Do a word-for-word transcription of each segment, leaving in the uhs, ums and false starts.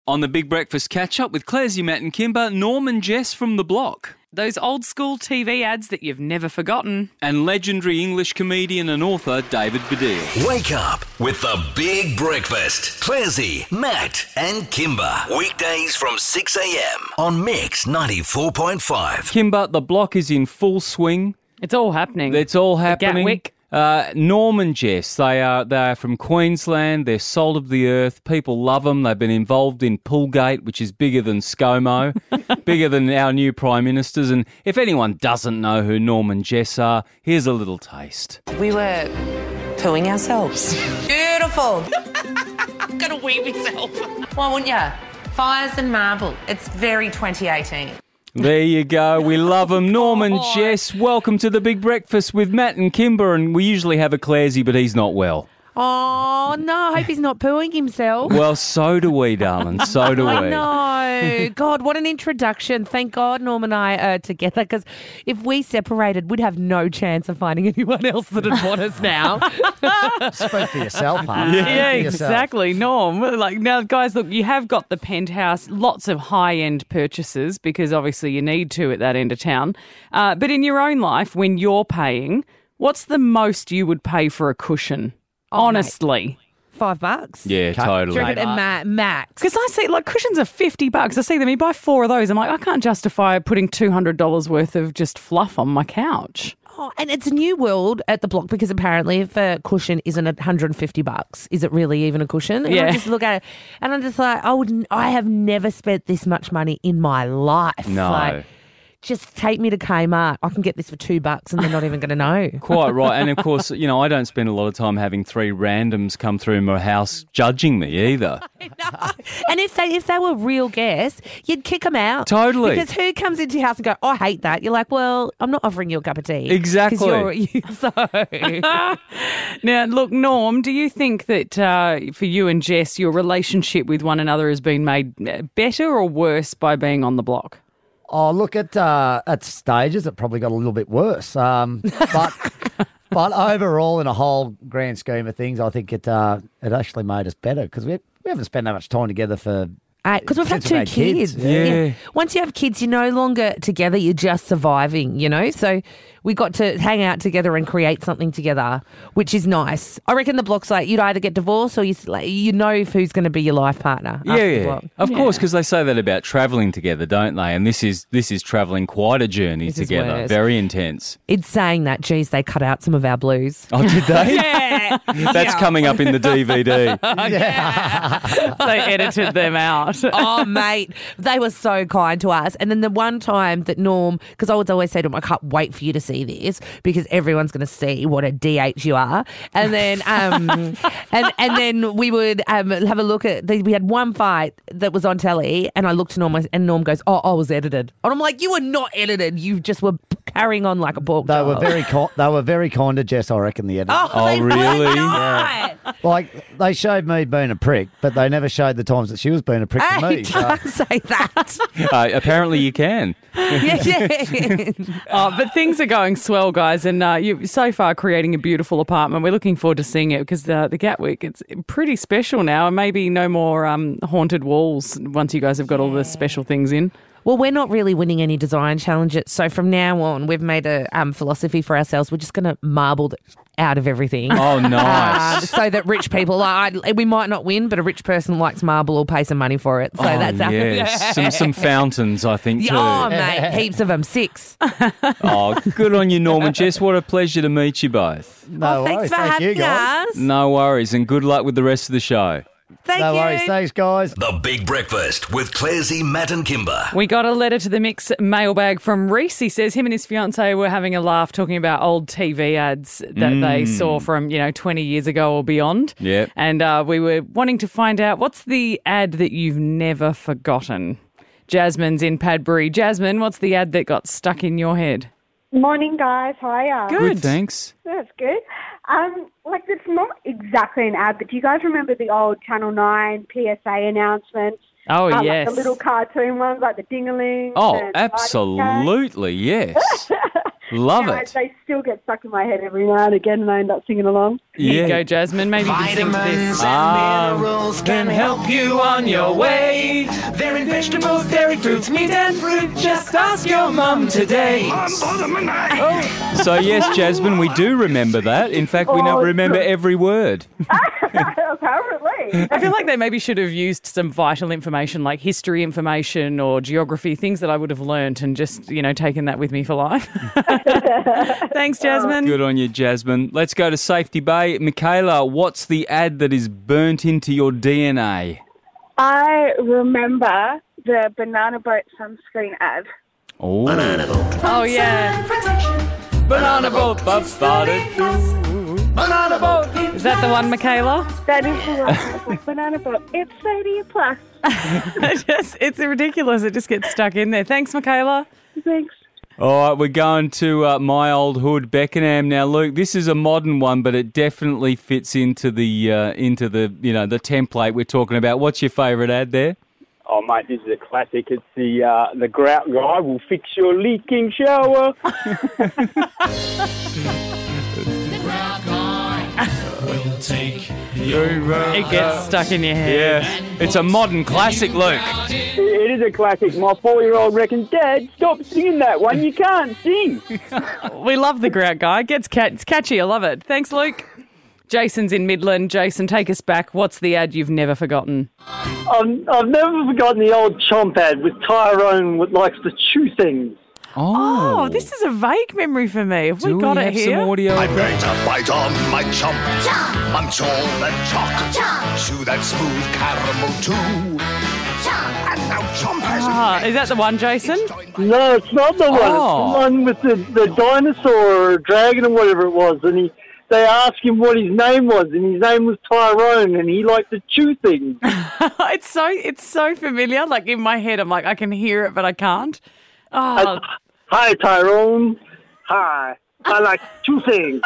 On the Big Breakfast Catch-Up with Clarsey, Matt and Kimber, Norm and Jess from The Block. Those old school T V ads that you've never forgotten. And legendary English comedian and author David Baddiel. Wake up with The Big Breakfast. Clarsey, Matt and Kimber. Weekdays from six a.m. on Mix ninety-four point five. Kimber, The Block is in full swing. It's all happening. It's all happening. Gatwick. Uh, Norm and Jess, they are they are from Queensland. They're salt of the earth. People love them. They've been involved in Poolgate, which is bigger than ScoMo, bigger than our new Prime Ministers. And if anyone doesn't know who Norm and Jess are, here's a little taste. We were pooing ourselves. Beautiful. I'm going to wee myself. Why wouldn't you? Fires and marble. It's very twenty eighteen. There you go. We love them. Norm and Jess, welcome to the Big Breakfast with Matt and Kimber. And we usually have a Clarsey, but he's not well. Oh, no, I hope he's not pooing himself. Well, so do we, darling. So do we. I know. God, what an introduction. Thank God Norm and I are together, because if we separated, we'd have no chance of finding anyone else that'd want us now. Speak for yourself, huh? Yeah, Speak for yourself. exactly. Norm, like now, guys, look, you have got the penthouse, lots of high-end purchases because obviously you need to at that end of town. Uh, but in your own life, when you're paying, what's the most you would pay for a cushion? Oh, Honestly. Five bucks? Yeah, totally. Do you reckon at ma- max? Because I see, like, cushions are fifty bucks. I see them, you buy four of those. I'm like, I can't justify putting two hundred dollars worth of just fluff on my couch. Oh, and it's a new world at the Block, because apparently if a cushion isn't one hundred fifty bucks, is it really even a cushion? And Yeah. I just look at it and I'm just like, I would, I have never spent this much money in my life. No. Like, just take me to Kmart. I can get this for two bucks and they're not even going to know. Quite right. And, of course, you know, I don't spend a lot of time having three randoms come through my house judging me either. And if they if they were real guests, you'd kick them out. Totally. Because who comes into your house and go, I hate that? You're like, well, I'm not offering you a cup of tea. Exactly. 'Cause you're- you- so, Now, look, Norm, do you think that uh, for you and Jess, your relationship with one another has been made better or worse by being on the block? Oh, look, at uh, at stages it probably got a little bit worse. Um, but but overall, in a whole grand scheme of things, I think it uh, it actually made us better, because we we haven't spent that much time together for. because we've had Since two we've had kids. kids. Yeah. Once you have kids, you're no longer together. You're just surviving, you know? So we got to hang out together and create something together, which is nice. I reckon the Block's like, you'd either get divorced or you, like, you know who's going to be your life partner. Yeah, after the yeah. Block. Of course, because they say that about travelling together, don't they? And this is this is travelling quite a journey This is together. worse. Very intense. It's saying that, geez, they cut out some of our blues. Oh, did they? Yeah. That's coming up in the D V D. They edited them out. Oh, mate, they were so kind to us. And then the one time that Norm, because I would always say to him, I can't wait for you to see this because everyone's going to see what a D H you are. And then um, and and then we would um, have a look at, the, we had one fight that was on telly and I looked to Norm and Norm goes, oh, I was edited. And I'm like, you were not edited. You just were carrying on like a pork They chop. were very con- they were very kind to Jess, I reckon, the editor. Oh, Oh, they were really? not. Like, they showed me being a prick, but they never showed the times that she was being a prick to Hey, me. So. don't say that. Uh, apparently you can. yeah, yeah. Oh, but things are going swell, guys, and uh, you're so far creating a beautiful apartment. We're looking forward to seeing it because uh, the Gatwick, it's pretty special now, and maybe no more um, haunted walls once you guys have got all the special things in. Well, we're not really winning any design challenges. So from now on, we've made a um, philosophy for ourselves. We're just going to marble the, out of everything. Oh, nice. Um, so that rich people, like, I, we might not win, but a rich person likes marble will pay some money for it. So oh, that's our... yes. some some fountains, I think, too. Oh, mate, heaps of them. Six. Oh, good on you, Norman. Jess, what a pleasure to meet you both. No oh, thanks worries. for Thank having you, guys. us. No worries, and good luck with the rest of the show. Thank No you. worries. Thanks, guys. The Big Breakfast with Clarsey, Matt and Kimber. We got a letter to the Mix mailbag from Reese. He says him and his fiancée were having a laugh talking about old T V ads that they saw from, you know, twenty years ago or beyond. Yep. And uh, we were wanting to find out, what's the ad that you've never forgotten? Jasmine's in Padbury. Jasmine, what's the ad that got stuck in your head? Morning, guys. How are ya? Good. Good, thanks. That's good. Um, like, it's not exactly an ad, but do you guys remember the old Channel nine P S A announcements? Oh, Uh, yes. Like the little cartoon ones, like the Ding-a-ling. Oh, and absolutely, yes. Love And I- it. they still get stuck in my head every now and again, and I end up singing along. Here Yeah. you go, Jasmine. Maybe you can sing to this. Um, can help you on your way. They're in vegetables, dairy fruits, meat and fruit. Just ask your mum today. So yes, Jasmine, we do remember that. In fact, we Oh, know, remember every word. Apparently. I feel like they maybe should have used some vital information like history information or geography, things that I would have learnt and just, you know, taken that with me for life. Thanks, Jasmine. Good on you, Jasmine. Let's go to Safety Bay. Michaela, what's the ad that is burnt into your D N A? I remember the Banana Boat sunscreen ad. Oh, Oh, yeah. banana boat, Bob started. Banana boat. Is that the one, Michaela? That is the one. It's like Banana Boat. It's thirty plus. It just, it's ridiculous. It just gets stuck in there. Thanks, Michaela. Thanks. All right, we're going to uh, my old hood, Beckenham. Now, Luke, this is a modern one, but it definitely fits into the uh, into the you know the template we're talking about. What's your favourite ad there? Oh, mate, this is a classic. It's the uh, the grout guy will fix your leaking shower. It gets stuck in your head. Yeah, it's a modern classic, Luke. It is a classic. My four-year-old reckons, Dad, stop singing that one. You can't sing. We love the grout guy. It gets cat- it's catchy. I love it. Thanks, Luke. Jason's in Midland. Jason, take us back. What's the ad you've never forgotten? I've, I've never forgotten the old chomp ad with Tyrone that likes to chew things. Oh, this is a vague memory for me. Have we Do got we it have here? some audio? I'm going to bite on my chomp. Chomp. Munch all that chalk. Chew that smooth caramel too. Chomp. And now chomp has Ah, is that the one, Jason? No, it's not the one. Oh. It's the one with the, the dinosaur or dragon or whatever it was. And he, they asked him what his name was, and his name was Tyrone, and he liked to chew things. it's so it's so familiar. Like in my head, I'm like, I can hear it, but I can't. Oh, Hi, Tyrone. Hi. I like two things.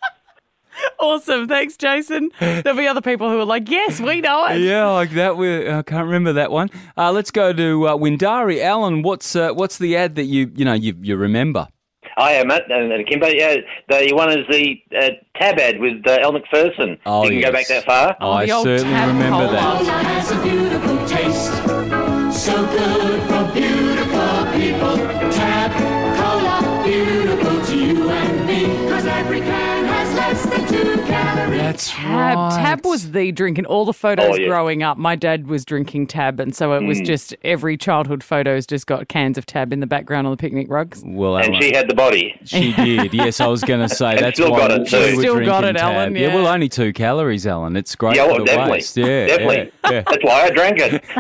awesome. Thanks, Jason. There'll be other people who are like, yes, we know it. Yeah, like that. We I can't remember that one. Uh, let's go to uh, Windari. Alan, what's uh, what's the ad that you you know you you remember? Hi, Matt and, and Kimber. Yeah, the one is the uh, tab ad with uh, Elle Macpherson. Oh, you can yes. go back that far. Oh, I the old certainly tab remember cola. that. Has a beautiful taste, so good for beautiful people. Tab Cola, beautiful to you and me, 'cause every can has less than two calories. That's Tab. right. Tab was the drink in all the photos Oh, yeah. growing up. My dad was drinking Tab, and so it was just every childhood photo's just got cans of Tab in the background on the picnic rugs. Well, And Alan, she had the body. she did. Yes, I was going to say And that's still why got it we too. were Still got drinking it, Alan, Tab. Yeah, yeah. well, only two calories, Alan. It's great Yeah, for well, the definitely. waist. Yeah, definitely. yeah, yeah. That's why I drank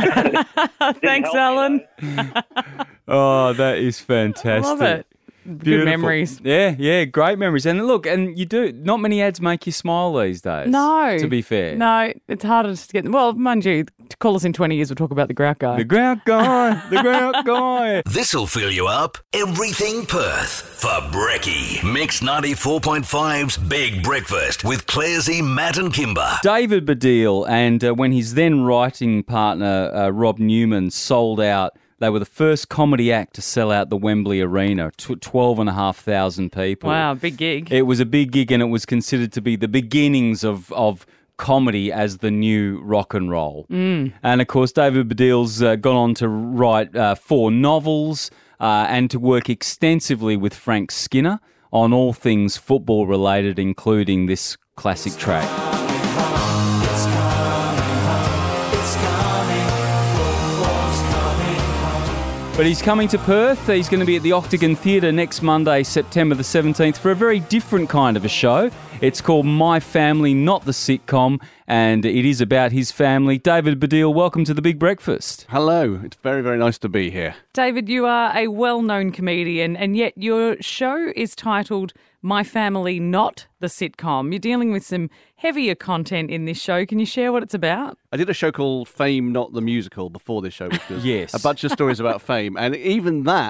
it. Thanks, help me, Alan. Oh, that is fantastic. Love it. Good Beautiful. memories. Yeah, yeah, great memories. And look, and you do, not many ads make you smile these days. No. To be fair. No, it's harder to get. Well, mind you, to call us in twenty years, we'll talk about the grout guy. The grout guy, the grout guy. This'll fill you up. Everything Perth for Brekkie. Mix ninety-four point five's Big Breakfast with Clarsey, Matt and Kimber. David Baddiel and uh, when his then writing partner, uh, Rob Newman, sold out, they were the first comedy act to sell out the Wembley Arena, tw- twelve and a half thousand people. Wow, big gig. It was a big gig, and it was considered to be the beginnings of, of comedy as the new rock and roll. Mm. And, of course, David Baddiel's uh, gone on to write uh, four novels uh, and to work extensively with Frank Skinner on all things football-related, including this classic track. But he's coming to Perth. He's going to be at the Octagon Theatre next Monday, September the seventeenth, for a very different kind of a show. It's called My Family, Not the Sitcom, and it is about his family. David Baddiel, welcome to The Big Breakfast. Hello. It's very, very nice to be here. David, you are a well-known comedian, and yet your show is titled My Family, Not the Sitcom. You're dealing with some heavier content in this show. Can you share what it's about? I did a show called Fame, Not the Musical before this show, which was Yes. a bunch of stories about fame. And even that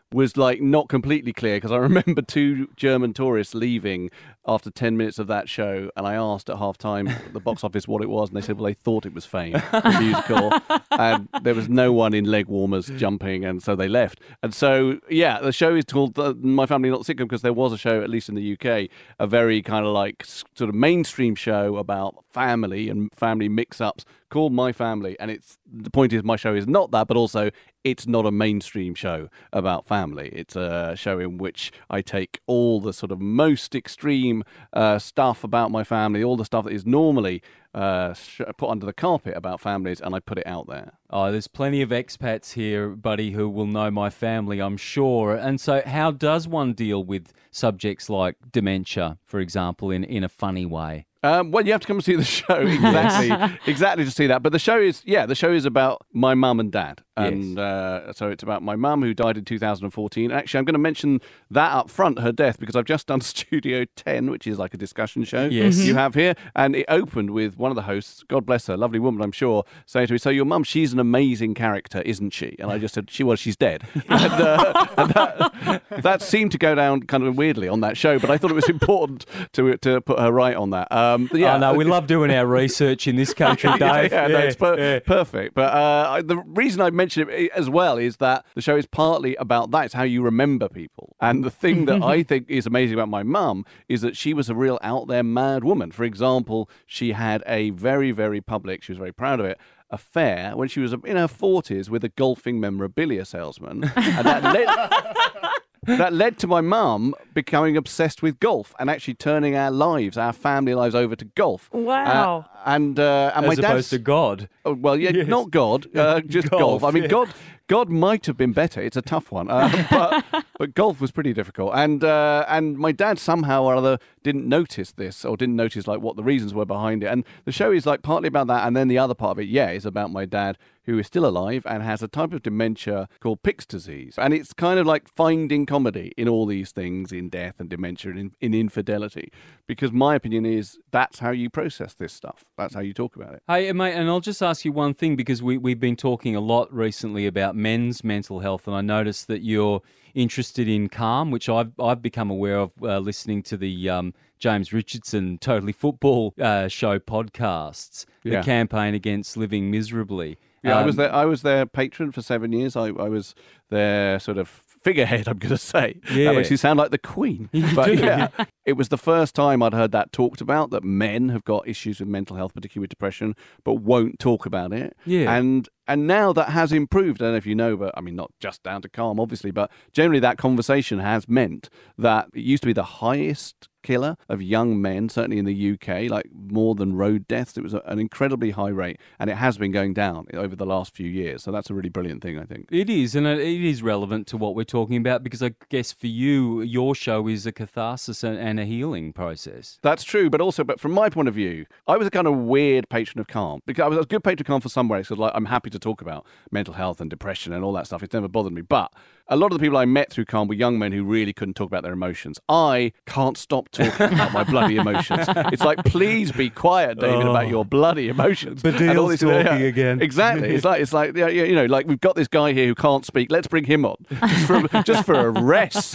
was like not completely clear, because I remember two German tourists leaving after ten minutes of that show, and I asked at half time at the box office what it was, and they said, well, they thought it was Fame, the musical, and there was no one in leg warmers jumping, and so they left. And so, yeah, the show is called uh, My Family Not Sitcom, because there was a show, at least in the U K, a very kind of like sort of mainstream show about family and family mix-ups called My Family. And it's the point is, my show is not that, but also it's not a mainstream show about family. It's a show in which I take all the sort of most extreme uh, stuff about my family, all the stuff that is normally uh, sh- put under the carpet about families, and I put it out there. Oh, there's plenty of expats here, buddy, who will know My Family, I'm sure. And so how does one deal with subjects like dementia, for example, in, in a funny way? Um, well, you have to come and see the show exactly, exactly to see that. But the show is, yeah, the show is about my mum and dad, and Yes. uh, so it's about my mum who died in two thousand fourteen. Actually, I'm going to mention that up front, her death, because I've just done Studio ten, which is like a discussion show Yes. you have here, and it opened with one of the hosts, God bless her, lovely woman, I'm sure, saying to me, "So your mum, she's an amazing character, isn't she?" And I just said, "She was, she's dead." and, uh, and that, that seemed to go down kind of weirdly on that show, but I thought it was important to to put her right on that. Um, yeah, Oh, no, we love doing our research in this country, Dave. yeah, yeah, no, it's per- yeah. perfect. But uh, I- the reason I mention it as well is that the show is partly about that. It's how you remember people. And the thing that I think is amazing about my mum is that she was a real out there mad woman. For example, she had a very, very public, she was very proud of it, affair when she was in her forties with a golfing memorabilia salesman. And that led... That led to my mum becoming obsessed with golf and actually turning our lives, our family lives, over to golf. Wow. Uh, and uh, and As my opposed dad's to God. Oh, well, yeah, Yes. not God, uh, just golf. Golf, I mean, yeah. God, God might have been better. It's a tough one, uh, but but golf was pretty difficult. And uh, and my dad somehow or other didn't notice this, or didn't notice like what the reasons were behind it. And the show is like partly about that, and then the other part of it, yeah, is about my dad, who is still alive and has a type of dementia called Pick's disease. And it's kind of like finding comedy in all these things, in death and dementia and in, in infidelity. Because my opinion is that's how you process this stuff. That's how you talk about it. Hey, mate, and I'll just ask you one thing, because we, we've been talking a lot recently about men's mental health, and I noticed that you're interested in Calm, which I've I've become aware of uh, listening to the um, James Richardson Totally Football uh, show podcasts, Yeah. the campaign against living miserably. Yeah, I was Um, their I was their patron for seven years. I, I was their sort of figurehead, I'm going to say. Yeah. That makes you sound like the Queen. But yeah, it was the first time I'd heard that talked about, that men have got issues with mental health, particularly with depression, but won't talk about it. Yeah. And and now that has improved. I don't know if you know, but I mean, not just down to Calm, obviously, but generally that conversation has meant that it used to be the highest killer of young men, certainly in the U K, like more than road deaths. It was a, an incredibly high rate, and it has been going down over the last few years. So that's a really brilliant thing, I think. It is, and it it is relevant to what we're talking about, because I guess for you, your show is a catharsis and, and a healing process. That's true, but also, but from my point of view, I was a kind of weird patron of Calm, because I was a good patron of Calm for some ways, because like, I'm happy to talk about mental health and depression and all that stuff. It's never bothered me. But a lot of the people I met through Calm were young men who really couldn't talk about their emotions. I can't stop talking about my bloody emotions. It's like, please be quiet, David, Oh. about your bloody emotions. But And all Dale's this- talking again. Exactly. It's like, it's like, yeah, yeah, you know, like we've got this guy here who can't speak. Let's bring him on just for, just for a rest.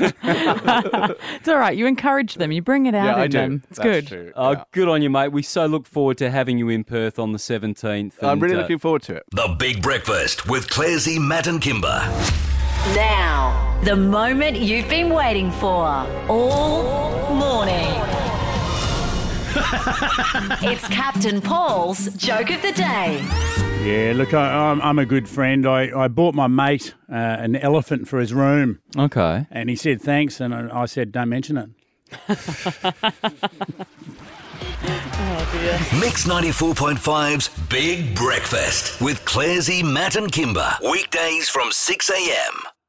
It's all right. You encourage them. You bring it out Yeah, in I do. them. It's That's good. true. Oh, Yeah. good on you, mate. We so look forward to having you in Perth on the seventeenth. I'm and, really uh, looking forward to it. The Big Breakfast with Clarsey, Matt and Kimber. Now, the moment you've been waiting for all morning. It's Captain Paul's Joke of the Day. Yeah, look, I, I'm, I'm a good friend. I, I bought my mate uh, an elephant for his room. Okay. And he said thanks, and I, I said, don't mention it. Mix ninety-four point five's Big Breakfast with Clarsey, Matt and Kimber. Weekdays from six a.m.